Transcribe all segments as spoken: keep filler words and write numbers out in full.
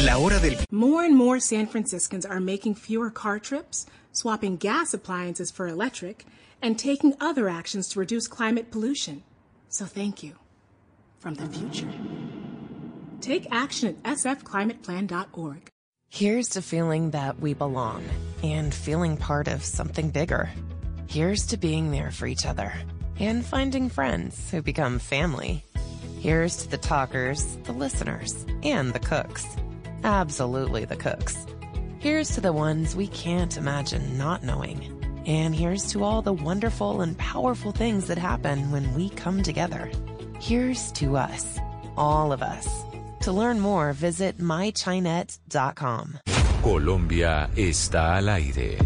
La hora del... More and more San Franciscans are making fewer car trips, swapping gas appliances for electric, and taking other actions to reduce climate pollution. So thank you. From the future. Take action at s f climate plan dot org. Here's to feeling that we belong and feeling part of something bigger. Here's to being there for each other and finding friends who become family. Here's to the talkers, the listeners, and the cooks. Absolutely the cooks. Here's to the ones we can't imagine not knowing. And here's to all the wonderful and powerful things that happen when we come together. Here's to us, all of us. To learn more, visit my chinet dot com. Colombia está al aire.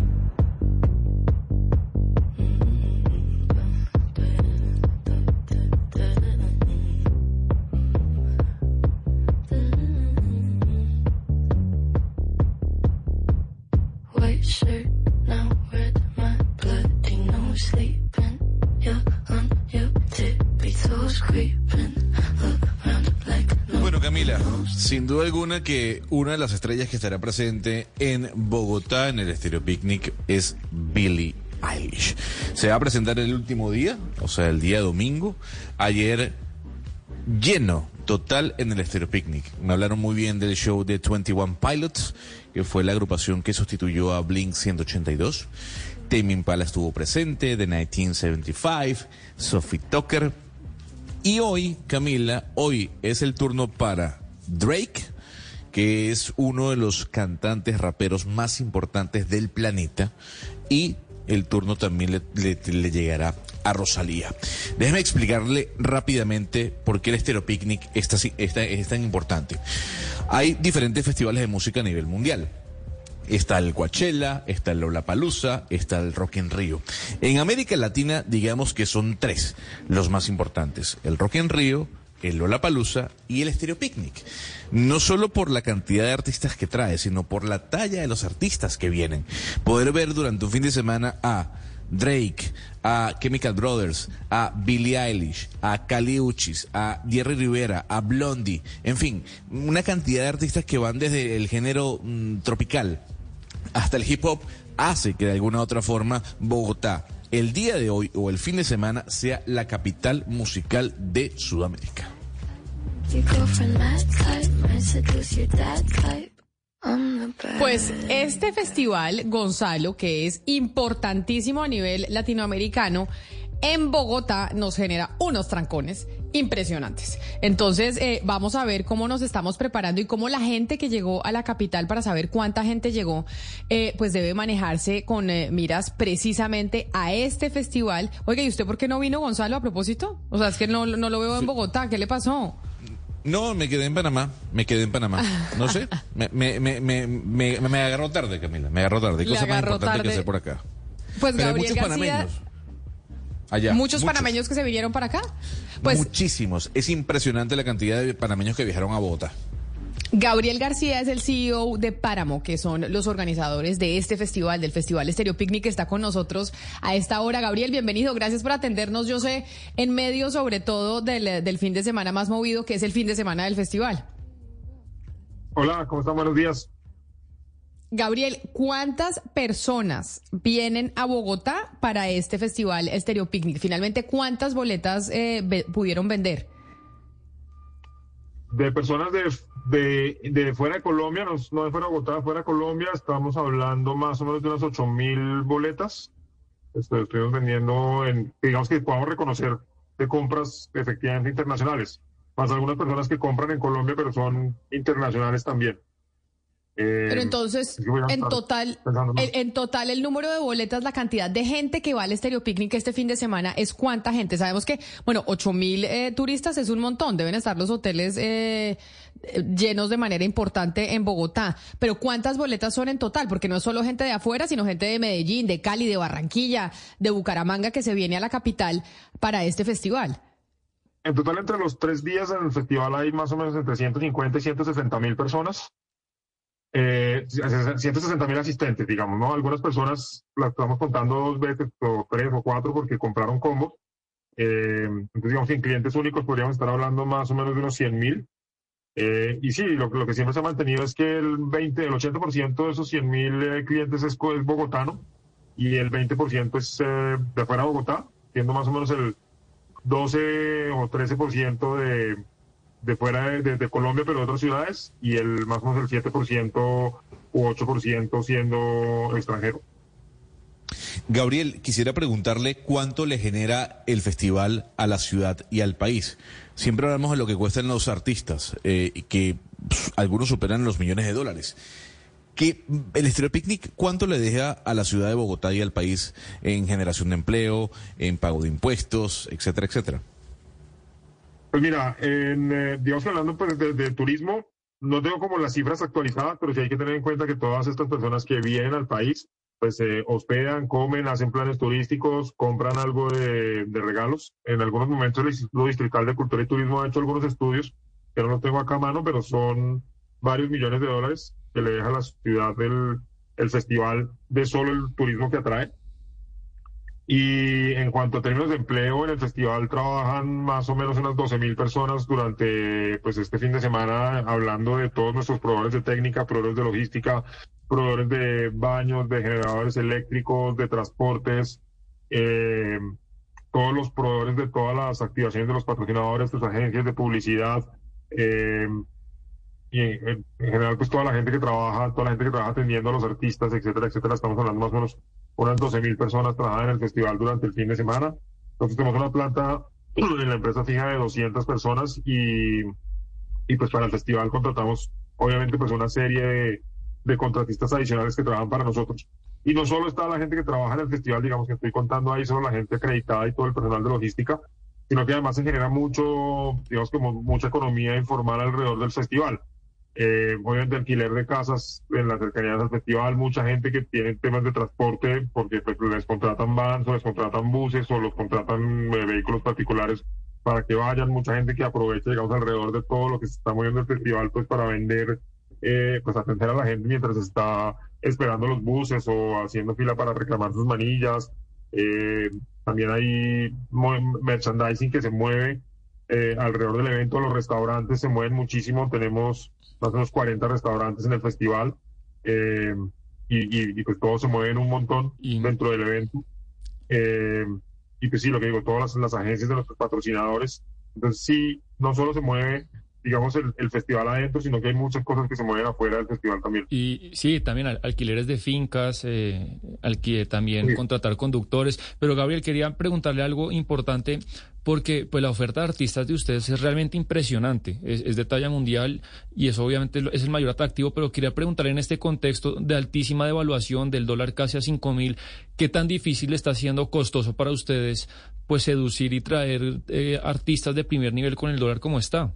White shirt, now red, my bloody nose sleeping. You're on your tippy toes creeping around like no. Bueno, Camila, sin duda alguna que una de las estrellas que estará presente en Bogotá en el Estéreo Picnic es Billie Eilish. Se va a presentar el último día, o sea, el día domingo. Ayer lleno total en el Estéreo Picnic. Me hablaron muy bien del show de veintiuno Pilots, que fue la agrupación que sustituyó a Blink ciento ochenta y dos. Tame Impala estuvo presente, The mil novecientos setenta y cinco, Sophie Tucker. Y hoy, Camila, hoy es el turno para Drake, que es uno de los cantantes raperos más importantes del planeta, y el turno también le, le, le llegará a Rosalía. Déjeme explicarle rápidamente por qué el Estéreo Picnic está, está, es tan importante. Hay diferentes festivales de música a nivel mundial. Está el Coachella, está el Lollapalooza, está el Rock in Rio. En América Latina, digamos que son tres los más importantes: el Rock in Rio, el Lollapalooza y el Estéreo Picnic. No solo por la cantidad de artistas que trae, sino por la talla de los artistas que vienen. Poder ver durante un fin de semana a Drake, a Chemical Brothers, a Billie Eilish, a Kali Uchis, a Jerry Rivera, a Blondie, en fin, una cantidad de artistas que van desde el género mmm, tropical hasta el hip hop, hace que de alguna u otra forma Bogotá, el día de hoy o el fin de semana, sea la capital musical de Sudamérica. Pues este festival, Gonzalo, que es importantísimo a nivel latinoamericano, en Bogotá nos genera unos trancones impresionantes. Entonces, eh, vamos a ver cómo nos estamos preparando y cómo la gente que llegó a la capital, para saber cuánta gente llegó, eh, pues debe manejarse con eh, miras precisamente a este festival. Oiga, ¿y usted por qué no vino, Gonzalo, a propósito? O sea, es que no, no lo veo en Bogotá. ¿Qué le pasó? No, me quedé en Panamá, me quedé en Panamá. No sé, me, me, me, me, me, me agarró tarde, Camila, me agarró tarde. Hay cosas más importantes que hacer por acá. Pues pero Gabriel muchos García... panameños. Allá, ¿Muchos, muchos panameños que se vinieron para acá? Pues muchísimos. Es impresionante la cantidad de panameños que viajaron a Bogotá. Gabriel García es el C E O de Páramo, que son los organizadores de este festival, del Festival Estéreo Picnic, que está con nosotros a esta hora. Gabriel, bienvenido, gracias por atendernos. Yo sé, en medio sobre todo del, del fin de semana más movido, que es el fin de semana del festival. Hola, ¿cómo están? Buenos días. Gabriel, ¿cuántas personas vienen a Bogotá para este festival Estéreo Picnic? Finalmente, ¿cuántas boletas eh, ve, pudieron vender? De personas de, de, de fuera de Colombia, no, no de fuera de Bogotá, fuera de Colombia, estamos hablando más o menos de unas ocho mil boletas. Esto, estuvimos vendiendo, en, digamos que podamos reconocer de compras efectivamente internacionales. Más algunas personas que compran en Colombia, pero son internacionales también. Eh, Pero entonces, en total, el, en total el número de boletas, la cantidad de gente que va al Estéreo Picnic este fin de semana, ¿es cuánta gente? Sabemos que, bueno, ocho mil eh, turistas es un montón, deben estar los hoteles eh, llenos de manera importante en Bogotá, pero ¿cuántas boletas son en total? Porque no es solo gente de afuera, sino gente de Medellín, de Cali, de Barranquilla, de Bucaramanga, que se viene a la capital para este festival. En total, entre los tres días en el festival hay más o menos entre ciento cincuenta y ciento sesenta mil personas. Eh, ciento sesenta mil asistentes, digamos, ¿no? Algunas personas las estamos contando dos veces, o tres o cuatro, porque compraron combos. Eh, entonces, digamos, en clientes únicos podríamos estar hablando más o menos de unos cien mil. Eh, y sí, lo, lo que siempre se ha mantenido es que el veinte, el ochenta por ciento de esos cien mil eh, clientes es, es bogotano y el veinte por ciento es eh, de fuera de Bogotá, siendo más o menos el doce o trece por ciento de, de fuera de, de, de Colombia, pero de otras ciudades, y el más o menos el siete por ciento u ocho por ciento siendo extranjero. Gabriel, quisiera preguntarle cuánto le genera el festival a la ciudad y al país. Siempre hablamos de lo que cuestan los artistas, eh, que pff, algunos superan los millones de dólares. ¿Qué, el Estéreo Picnic, cuánto le deja a la ciudad de Bogotá y al país en generación de empleo, en pago de impuestos, etcétera, etcétera? Pues mira, en, eh, digamos que hablando pues, de, de turismo, no tengo como las cifras actualizadas, pero sí hay que tener en cuenta que todas estas personas que vienen al país pues se eh, hospedan, comen, hacen planes turísticos, compran algo de, de regalos. En algunos momentos el Instituto Distrital de Cultura y Turismo ha hecho algunos estudios, que no los tengo acá a mano, pero son varios millones de dólares que le deja a la ciudad el, el festival de solo el turismo que atrae. Y en cuanto a términos de empleo, en el festival trabajan más o menos unas doce mil personas durante pues este fin de semana, hablando de todos nuestros proveedores de técnica, proveedores de logística, proveedores de baños, de generadores eléctricos, de transportes, eh, todos los proveedores de todas las activaciones de los patrocinadores, sus agencias de publicidad, eh, y en, en general pues toda la gente que trabaja, toda la gente que trabaja atendiendo a los artistas, etcétera, etcétera. Estamos hablando más o menos unas doce mil personas trabajan en el festival durante el fin de semana. Entonces tenemos una planta en la empresa fija de doscientas personas y, y pues para el festival contratamos obviamente pues una serie de, de contratistas adicionales que trabajan para nosotros. Y no solo está la gente que trabaja en el festival, digamos que estoy contando ahí solo la gente acreditada y todo el personal de logística, sino que además se genera mucho, digamos como mucha economía informal alrededor del festival. Eh, obviamente alquiler de casas en las cercanías del festival, mucha gente que tiene temas de transporte porque pues, les contratan vans o les contratan buses o los contratan eh, vehículos particulares para que vayan, mucha gente que aprovecha, digamos, alrededor de todo lo que se está moviendo el festival pues para vender, eh, pues atender a la gente mientras está esperando los buses o haciendo fila para reclamar sus manillas. Eh, también hay merchandising que se mueve eh, alrededor del evento, los restaurantes se mueven muchísimo, tenemos más o menos cuarenta restaurantes en el festival, eh, y, y, y pues todos se mueven un montón y... dentro del evento. Eh, y pues sí, lo que digo, todas las, las agencias de nuestros patrocinadores. Entonces sí, no solo se mueve, digamos, el, el festival adentro, sino que hay muchas cosas que se mueven afuera del festival también. Y sí, también al, alquileres de fincas, eh, alquiler, también sí. Contratar conductores. Pero Gabriel, quería preguntarle algo importante, porque pues la oferta de artistas de ustedes es realmente impresionante, es, es de talla mundial y eso obviamente es el mayor atractivo, pero quería preguntarle en este contexto de altísima devaluación del dólar casi a cinco mil, ¿qué tan difícil está siendo costoso para ustedes pues seducir y traer eh, artistas de primer nivel con el dólar como está?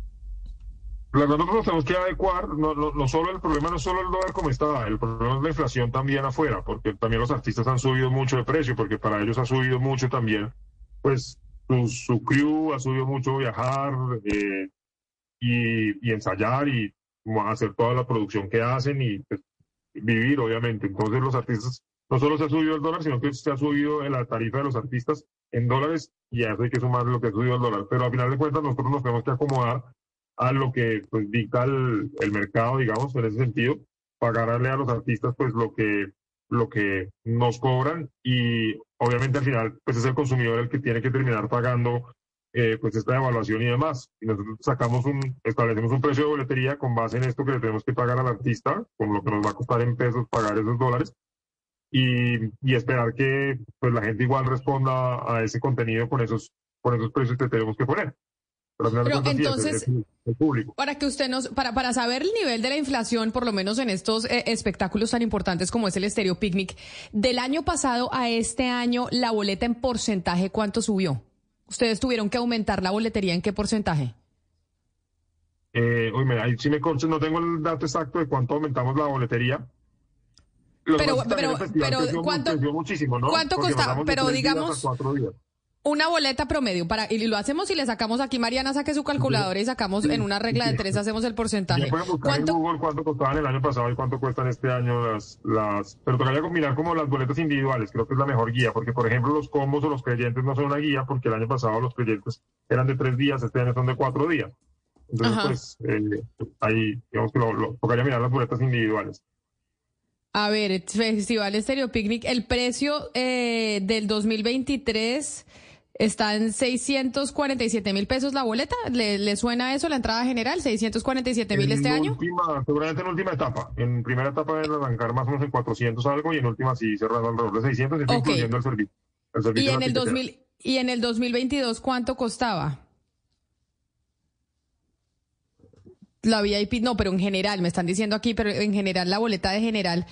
La verdad, nosotros tenemos que adecuar, no, no, no solo el problema no es solo el dólar como está, el problema es la inflación también afuera, porque también los artistas han subido mucho de precio, porque para ellos ha subido mucho también, pues su, su crew ha subido mucho viajar eh, y, y ensayar y hacer toda la producción que hacen y pues, vivir, obviamente. Entonces los artistas, no solo se ha subido el dólar, sino que se ha subido la tarifa de los artistas en dólares y a eso hay que sumar lo que ha subido el dólar. Pero al final de cuentas nosotros nos tenemos que acomodar a lo que pues dicta el, el mercado, digamos, en ese sentido, pagarle a los artistas pues lo que lo que nos cobran y obviamente al final pues es el consumidor el que tiene que terminar pagando eh, pues esta devaluación y demás. Y nosotros sacamos un, establecemos un precio de boletería con base en esto que le tenemos que pagar al artista, con lo que nos va a costar en pesos pagar esos dólares y, y esperar que pues la gente igual responda a ese contenido con esos, con esos precios que tenemos que poner. Pero entonces, el, el público. para que usted nos, para, para saber el nivel de la inflación, por lo menos en estos eh, espectáculos tan importantes como es el Estéreo Picnic, del año pasado a este año, la boleta en porcentaje, ¿cuánto subió? ¿Ustedes tuvieron que aumentar la boletería en qué porcentaje? Eh, uy, mira, ahí sí me concho, no tengo el dato exacto de cuánto aumentamos la boletería. Los pero, pero, pero, creció, ¿cuánto, creció muchísimo, ¿no? ¿cuánto costaba? Pero digamos... Una boleta promedio, para y lo hacemos y le sacamos aquí, Mariana saque su calculadora y sacamos sí, en una regla sí, de tres, hacemos el porcentaje. Ya pueden buscar ¿Cuánto? En Google cuánto costaban el año pasado y cuánto cuestan este año las... las pero tocaría combinar como las boletas individuales, creo que es la mejor guía, porque por ejemplo los combos o los creyentes no son una guía, porque el año pasado los creyentes eran de tres días, este año son de cuatro días. Entonces, Ajá. pues, eh, ahí, digamos que lo, lo, tocaría mirar las boletas individuales. A ver, Festival Estéreo Picnic, el precio eh, del dos mil veintitrés está en seiscientos cuarenta y siete mil pesos la boleta. ¿Le, ¿Le suena eso la entrada general? ¿seiscientos cuarenta y siete mil este En año? última, seguramente en última etapa. En primera etapa debe arrancar más o menos en cuatrocientos algo y en última sí cerrando alrededor de seiscientos, Ok. incluyendo el servicio. El servicio ¿Y de en la el tiquetera. dos mil y en el dos mil veintidós cuánto costaba? La V I P, no, pero en general, me están diciendo aquí, pero en general la boleta de general,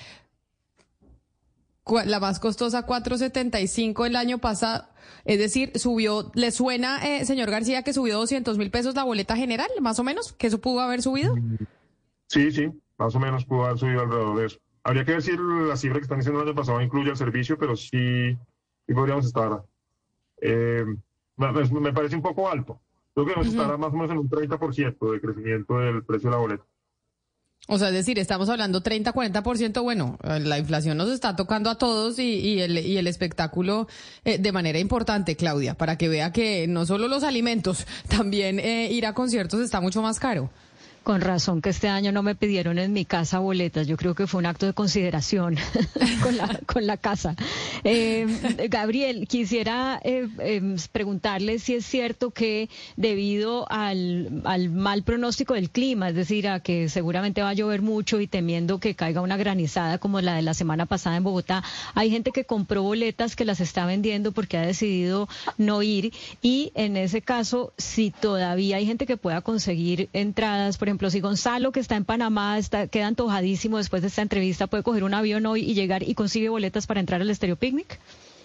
cua- la más costosa cuatro setenta y cinco el año pasado, es decir, subió, ¿le suena, eh, señor García, que subió doscientos mil pesos la boleta general, más o menos, que eso pudo haber subido? Sí, sí, más o menos pudo haber subido alrededor de eso. Habría que decir la cifra que están diciendo el año pasado incluye el servicio, pero sí, sí podríamos estar. Eh, me, me parece un poco alto. Creo que debemos estar más o menos en un treinta por ciento de crecimiento del precio de la boleta. O sea, es decir, estamos hablando treinta, cuarenta por ciento, bueno, la inflación nos está tocando a todos y, y, el, y el espectáculo eh, de manera importante, Claudia, para que vea que no solo los alimentos, también eh, ir a conciertos está mucho más caro. Con razón que este año no me pidieron en mi casa boletas. Yo creo que fue un acto de consideración con, la, con la casa. Eh, Gabriel, quisiera eh, eh, preguntarle si es cierto que debido al, al mal pronóstico del clima, es decir, a que seguramente va a llover mucho y temiendo que caiga una granizada como la de la semana pasada en Bogotá, hay gente que compró boletas que las está vendiendo porque ha decidido no ir. Y en ese caso, si todavía hay gente que pueda conseguir entradas, por ejemplo, si Gonzalo, que está en Panamá, está, queda antojadísimo después de esta entrevista, puede coger un avión hoy y llegar y consigue boletas para entrar al Estéreo Picnic.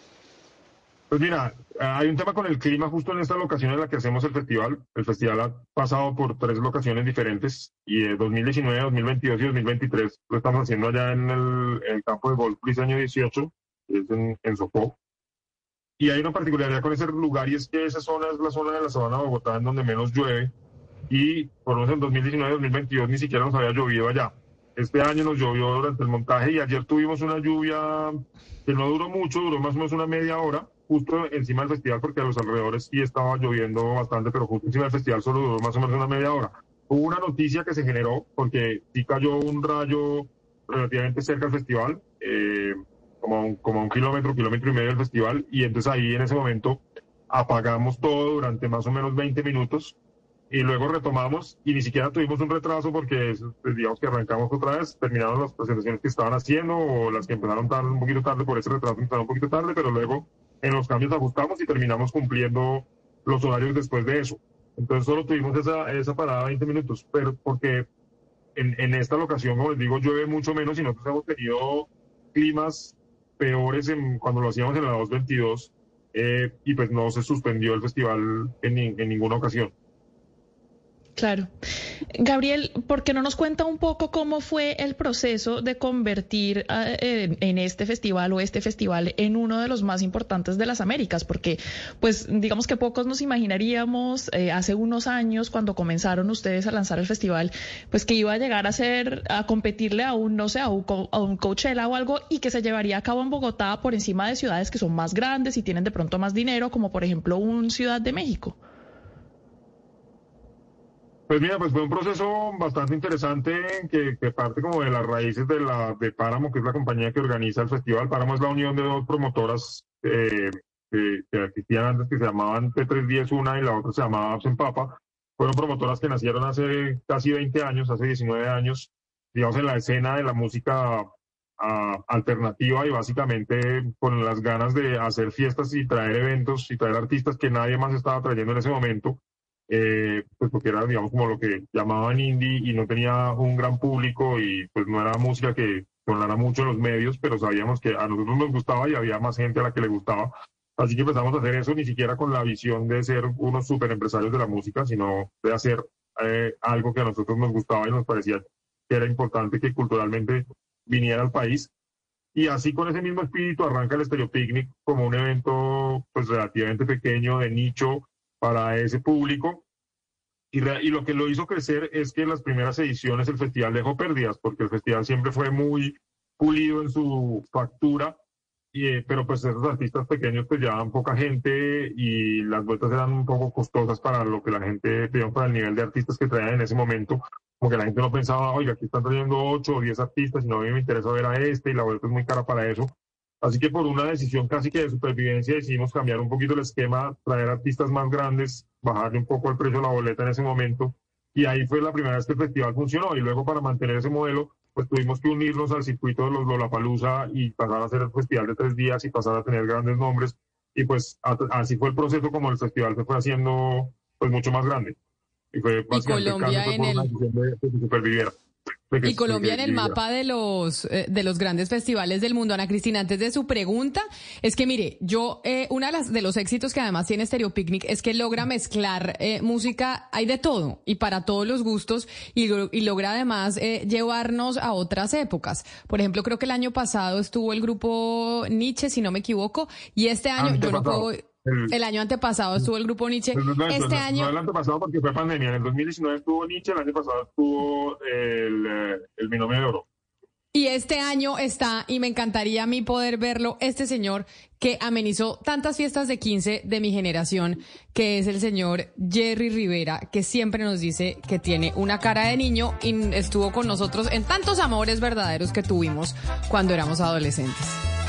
Pues mira, hay un tema con el clima justo en esta locación en la que hacemos el festival. El festival ha pasado por tres locaciones diferentes y eh, dos mil diecinueve, dos mil veintidós y dos mil veintitrés lo estamos haciendo allá en el, en el campo de golf Briseño dieciocho, que es en, en Sopó. Y hay una particularidad con ese lugar y es que esa zona es la zona de la sabana de Bogotá en donde menos llueve. Y por lo menos en dos mil diecinueve, dos mil veintidós ni siquiera nos había llovido allá. Este año nos llovió durante el montaje y ayer tuvimos una lluvia que no duró mucho, duró más o menos una media hora, justo encima del festival, porque a los alrededores sí estaba lloviendo bastante, pero justo encima del festival solo duró más o menos una media hora. Hubo una noticia que se generó porque sí cayó un rayo relativamente cerca del festival, eh, como, a un, como a un kilómetro, kilómetro y medio del festival, y entonces ahí en ese momento apagamos todo durante más o menos veinte minutos. Y luego retomamos y ni siquiera tuvimos un retraso porque pues, digamos que arrancamos otra vez, terminaron las presentaciones que estaban haciendo o las que empezaron tarde, un poquito tarde, por ese retraso empezaron un poquito tarde, pero luego en los cambios ajustamos y terminamos cumpliendo los horarios después de eso. Entonces solo tuvimos esa, esa parada veinte minutos, pero porque en, en esta locación, como les digo, llueve mucho menos y nosotros hemos tenido climas peores en, cuando lo hacíamos en la dos veintidós eh, y pues no se suspendió el festival en, en ninguna ocasión. Claro. Gabriel, ¿por qué no nos cuenta un poco cómo fue el proceso de convertir eh, en este festival o este festival en uno de los más importantes de las Américas? Porque, pues, digamos que pocos nos imaginaríamos eh, hace unos años, cuando comenzaron ustedes a lanzar el festival, pues que iba a llegar a ser, a competirle a un, no sé, a un, a un Coachella o algo y que se llevaría a cabo en Bogotá por encima de ciudades que son más grandes y tienen de pronto más dinero, como por ejemplo un Ciudad de México. Pues mira, pues fue un proceso bastante interesante que, que parte como de las raíces de la de Páramo, que es la compañía que organiza el festival. Páramo es la unión de dos promotoras eh, que, que existían antes, que se llamaban T trescientos diez una y la otra se llamaba Absen Papa. Fueron promotoras que nacieron hace casi veinte años, hace diecinueve años, digamos, en la escena de la música uh, alternativa y básicamente con las ganas de hacer fiestas y traer eventos y traer artistas que nadie más estaba trayendo en ese momento. Eh, pues porque era, digamos, como lo que llamaban indie y no tenía un gran público y pues no era música que sonara mucho en los medios, pero sabíamos que a nosotros nos gustaba y había más gente a la que le gustaba. Así que empezamos a hacer eso ni siquiera con la visión de ser unos super empresarios de la música, sino de hacer eh, algo que a nosotros nos gustaba y nos parecía que era importante que culturalmente viniera al país. Y así con ese mismo espíritu arranca el Estéreo Picnic como un evento pues relativamente pequeño, de nicho, para ese público, y, re, y lo que lo hizo crecer es que en las primeras ediciones el festival dejó pérdidas, porque el festival siempre fue muy pulido en su factura, y, pero pues esos artistas pequeños pues llevaban poca gente y las vueltas eran un poco costosas para lo que la gente, digamos, para el nivel de artistas que traían en ese momento, como que la gente no pensaba, oiga, aquí están trayendo ocho o diez artistas y no a mí me interesa ver a este y la vuelta es muy cara para eso. Así que por una decisión casi que de supervivencia decidimos cambiar un poquito el esquema, traer artistas más grandes, bajarle un poco el precio de la boleta en ese momento. Y ahí fue la primera vez que el festival funcionó. Y luego para mantener ese modelo, pues tuvimos que unirnos al circuito de los Lollapalooza y pasar a hacer el festival de tres días y pasar a tener grandes nombres. Y pues a, así fue el proceso como el festival se fue haciendo pues mucho más grande. Y fue y Colombia en el... de, de que superviviera. Que, y Colombia en el mapa de los eh, de los grandes festivales del mundo. Ana Cristina, antes de su pregunta, es que mire, yo, eh, una de, las, de los éxitos que además tiene Stereo Picnic es que logra mezclar eh, música, hay de todo, y para todos los gustos, y, y logra además eh, llevarnos a otras épocas. Por ejemplo, creo que el año pasado estuvo el grupo Nietzsche, si no me equivoco, y este año, yo no puedo... El, el año antepasado estuvo el grupo Nietzsche. No, no, este no, año. No el antepasado porque fue pandemia. En el dos mil diecinueve estuvo Nietzsche, el año pasado estuvo el, el Binomio de Oro. Y este año está, y me encantaría a mí poder verlo, este señor que amenizó tantas fiestas de quince de mi generación, que es el señor Jerry Rivera, que siempre nos dice que tiene una cara de niño y estuvo con nosotros en tantos amores verdaderos que tuvimos cuando éramos adolescentes.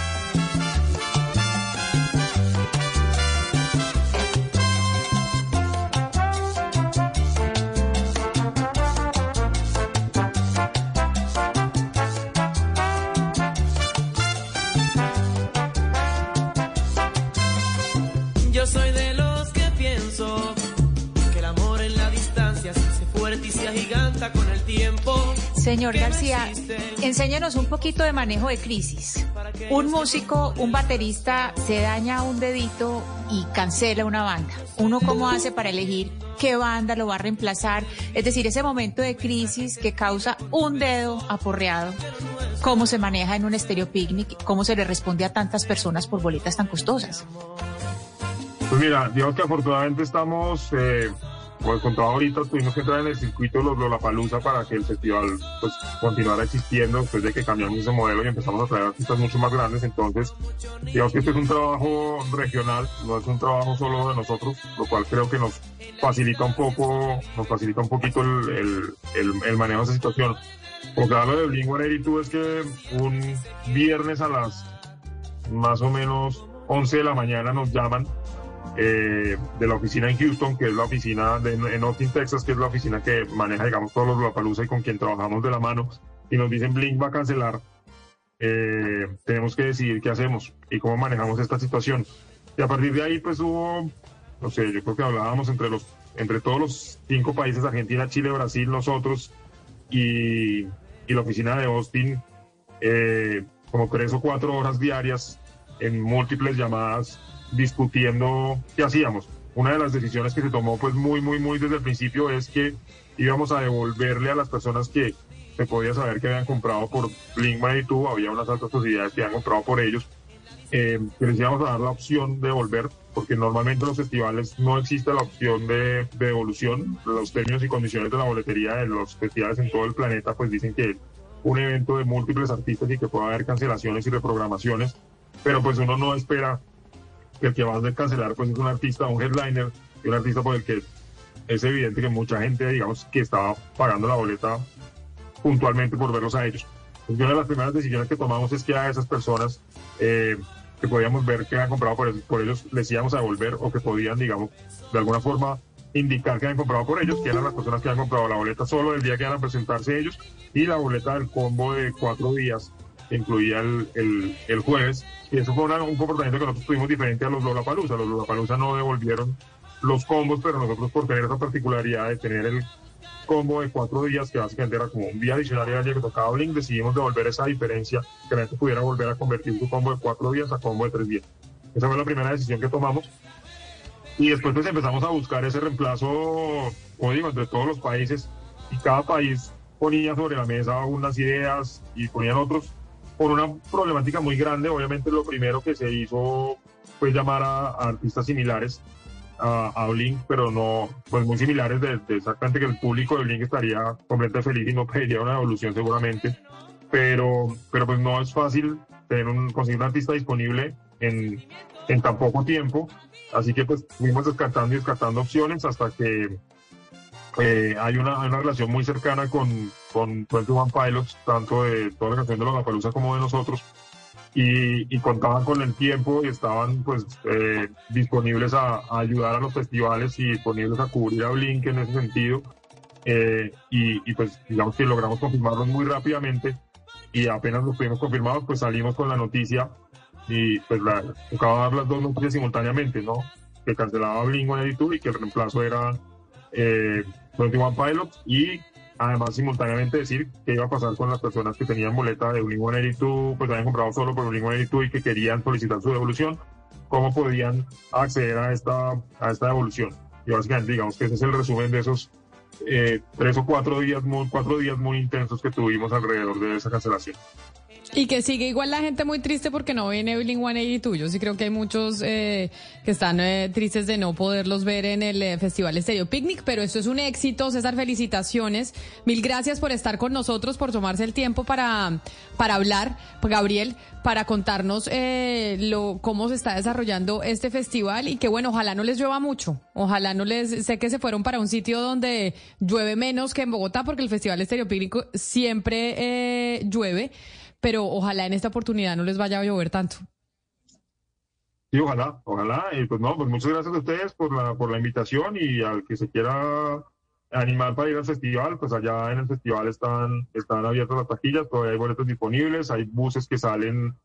Yo soy de los que pienso que el amor en la distancia se hace fuerte y se agiganta con el tiempo. Señor García, enséñenos un poquito de manejo de crisis. Un músico, un baterista se daña un dedito y cancela una banda. ¿Uno cómo hace para elegir qué banda lo va a reemplazar? Es decir, ese momento de crisis que causa un dedo aporreado, ¿cómo se maneja en un Stereo Picnic? ¿Cómo se le responde a tantas personas por boletas tan costosas? Pues mira, digamos que afortunadamente estamos, eh, como contaba ahorita, tuvimos que entrar en el circuito de los Lollapalooza para que el festival pues continuara existiendo después de que cambiamos ese modelo y empezamos a traer artistas mucho más grandes. Entonces, digamos que este es un trabajo regional, no es un trabajo solo de nosotros, lo cual creo que nos facilita un poco, nos facilita un poquito el, el, el, el manejo de esa situación. Porque lo de Blink ciento ochenta y dos es que un viernes a las más o menos once de la mañana nos llaman Eh, de la oficina en Houston, que es la oficina de, en Austin, Texas, que es la oficina que maneja, digamos, todos los Lollapalooza y con quien trabajamos de la mano, y nos dicen Blink va a cancelar, eh, tenemos que decidir qué hacemos y cómo manejamos esta situación. Y a partir de ahí, pues hubo, no sé, yo creo que hablábamos entre los entre todos los cinco países, Argentina, Chile, Brasil, nosotros y, y la oficina de Austin, eh, como tres o cuatro horas diarias en múltiples llamadas discutiendo qué hacíamos. Una de las decisiones que se tomó pues muy, muy, muy desde el principio es que íbamos a devolverle a las personas que se podía saber que habían comprado por Blink ciento ochenta y dos, había unas altas posibilidades que habían comprado por ellos, eh, que les íbamos a dar la opción de devolver, porque normalmente en los festivales no existe la opción de, de devolución. Los términos y condiciones de la boletería de los festivales en todo el planeta pues dicen que un evento de múltiples artistas y que puede haber cancelaciones y reprogramaciones, pero pues uno no espera que el que va a cancelar pues es un artista, un headliner, y un artista por el que es evidente que mucha gente, digamos, que estaba pagando la boleta puntualmente por verlos a ellos. Entonces, una de las primeras decisiones que tomamos es que a esas personas eh, que podíamos ver que habían comprado por, por ellos, les íbamos a devolver, o que podían, digamos, de alguna forma indicar que habían comprado por ellos, que eran las personas que habían comprado la boleta solo el día que iban a presentarse ellos, y la boleta del combo de cuatro días, que incluía el, el, el jueves. Y eso fue una, un comportamiento que nosotros tuvimos diferente a los Lollapalooza. Los Lollapalooza no devolvieron los combos, pero nosotros, por tener esa particularidad de tener el combo de cuatro días, que básicamente era como un día adicional y al día que tocaba Blink, decidimos devolver esa diferencia, que la gente pudiera volver a convertir su combo de cuatro días a combo de tres días. Esa fue la primera decisión que tomamos. Y después pues empezamos a buscar ese reemplazo, como digo, entre todos los países, y cada país ponía sobre la mesa unas ideas y ponían otros, por una problemática muy grande. Obviamente lo primero que se hizo fue llamar a, a artistas similares a, a Blink, pero no, pues muy similares de, de exactamente que el público de Blink estaría completamente feliz y no pediría una devolución seguramente, pero, pero pues no es fácil tener un, conseguir un artista disponible en, en tan poco tiempo. Así que pues fuimos descartando y descartando opciones hasta que eh, hay una, una relación muy cercana con, con veintiuno Pilots, tanto de toda la canción de Lollapalooza como de nosotros. Y, y contaban con el tiempo y estaban pues eh, disponibles a, a ayudar a los festivales y disponibles a cubrir a Blink en ese sentido. Eh, y, y pues digamos que logramos confirmarlos muy rápidamente y apenas los tuvimos confirmados pues salimos con la noticia y pues la, tocaba dar las dos noticias simultáneamente, ¿no? Que cancelaba Blink ciento ochenta y dos y que el reemplazo era eh, veintiuno Pilots y además simultáneamente decir qué iba a pasar con las personas que tenían boleta de Blink ciento ochenta y dos, pues habían comprado solo por Blink ciento ochenta y dos y que querían solicitar su devolución, cómo podían acceder a esta, a esta devolución. Y básicamente digamos que ese es el resumen de esos eh, tres o cuatro días, muy, cuatro días muy intensos que tuvimos alrededor de esa cancelación. Y que sigue igual la gente muy triste porque no viene Blink ciento ochenta y dos. Yo sí creo que hay muchos eh, que están eh, tristes de no poderlos ver en el eh, Festival Estéreo Picnic, pero esto es un éxito. César, felicitaciones. Mil gracias por estar con nosotros, por tomarse el tiempo para, para hablar, Gabriel, para contarnos eh, lo cómo se está desarrollando este festival y que bueno, ojalá no les llueva mucho. Ojalá no les... Sé que se fueron para un sitio donde llueve menos que en Bogotá porque el Festival Estéreo Picnic siempre eh, llueve. Pero ojalá en esta oportunidad no les vaya a llover tanto. Sí, ojalá, ojalá. Y pues no, pues muchas gracias a ustedes por la, por la invitación y al que se quiera animar para ir al festival, pues allá en el festival están, están abiertas las taquillas, todavía hay boletos disponibles, hay buses que salen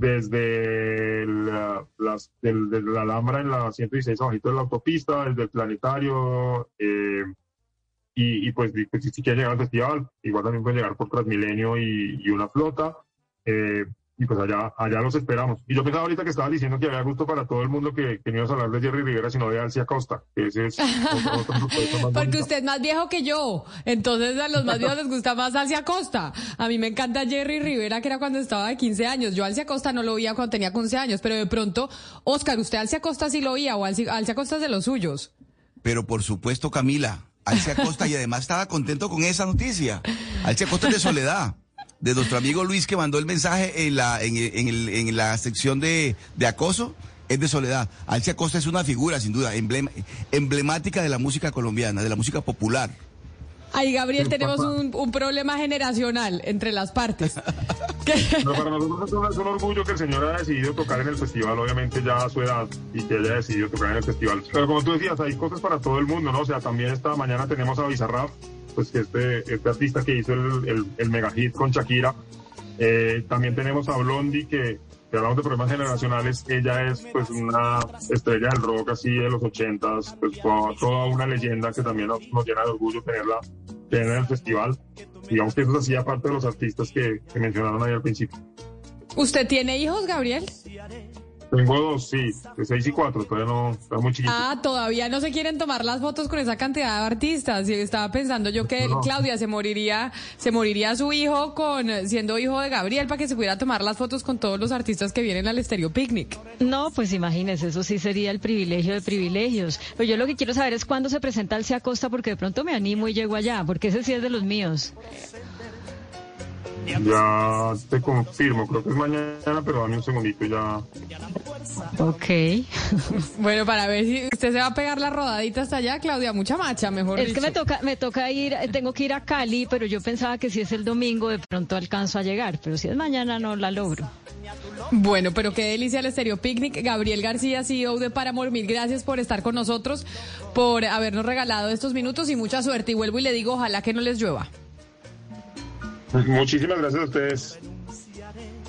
desde la, las, del, de la Alhambra en la ciento dieciséis abajito de la autopista, desde el Planetario, eh, y, y pues, pues si quieren llegar al festival, igual también pueden llegar por Transmilenio y, y una flota. Eh, y pues allá, allá los esperamos. Y yo pensaba ahorita que estabas diciendo que había gusto para todo el mundo que, que no ibas a hablar de Jerry Rivera, sino de Alcia Costa, que ese es otro, otro, otro más Porque bonito. usted es más viejo que yo, entonces a los más viejos les gusta más Alcia Costa. A mí me encanta Jerry Rivera, que era cuando estaba de quince años. Yo Alcia Costa no lo oía cuando tenía quince años, pero de pronto, Oscar, ¿usted Alcia Costa sí lo oía o Alcia, Alcia Costa es de los suyos? Pero por supuesto, Camila, Alcia Costa, y además estaba contento con esa noticia. Alcia Costa es de Soledad, de nuestro amigo Luis que mandó el mensaje en la en, en, el, en la sección de, de acoso, es de Soledad. Alcia Costa es una figura, sin duda, emblema, emblemática de la música colombiana, de la música popular. Ay, Gabriel, tenemos un, un problema generacional entre las partes. Pero para nosotros es un, es un orgullo que el señor haya decidido tocar en el festival, obviamente ya a su edad, y que haya decidido tocar en el festival. Pero como tú decías, hay cosas para todo el mundo, ¿no? O sea, también esta mañana tenemos a Bizarrap, pues que este, este artista que hizo el, el, el mega hit con Shakira. Eh, también tenemos a Blondie, que, que hablamos de problemas generacionales, ella es pues una estrella del rock así de los ochentas, pues toda, toda una leyenda que también nos, nos llena de orgullo tenerla, tenerla en el festival. Digamos que eso hacía parte de los artistas que, que mencionaron ahí al principio. ¿Usted tiene hijos, Gabriel? Tengo dos, sí, de seis y cuatro, todavía no, está muy chiquito. Ah, todavía no se quieren tomar las fotos con esa cantidad de artistas. Y estaba pensando yo que No. Claudia se moriría, se moriría su hijo con siendo hijo de Gabriel para que se pudiera tomar las fotos con todos los artistas que vienen al Estéreo Picnic. No, pues imagínese, eso sí sería el privilegio de privilegios. Pero yo lo que quiero saber es cuándo se presenta Alcia Costa, porque de pronto me animo y llego allá, porque ese sí es de los míos. Ya te confirmo, creo que es mañana, pero dame un segundito ya. Ok. Bueno, para ver si usted se va a pegar la rodadita hasta allá, Claudia, mucha macha, mejor Es dicho. que me toca, me toca ir, tengo que ir a Cali, pero yo pensaba que si es el domingo de pronto alcanzo a llegar, pero si es mañana no la logro. Bueno, pero qué delicia el Estéreo Picnic. Gabriel García, C E O de Paramore, mil gracias por estar con nosotros, por habernos regalado estos minutos y mucha suerte. Y vuelvo y le digo, ojalá que no les llueva. Muchísimas gracias a ustedes.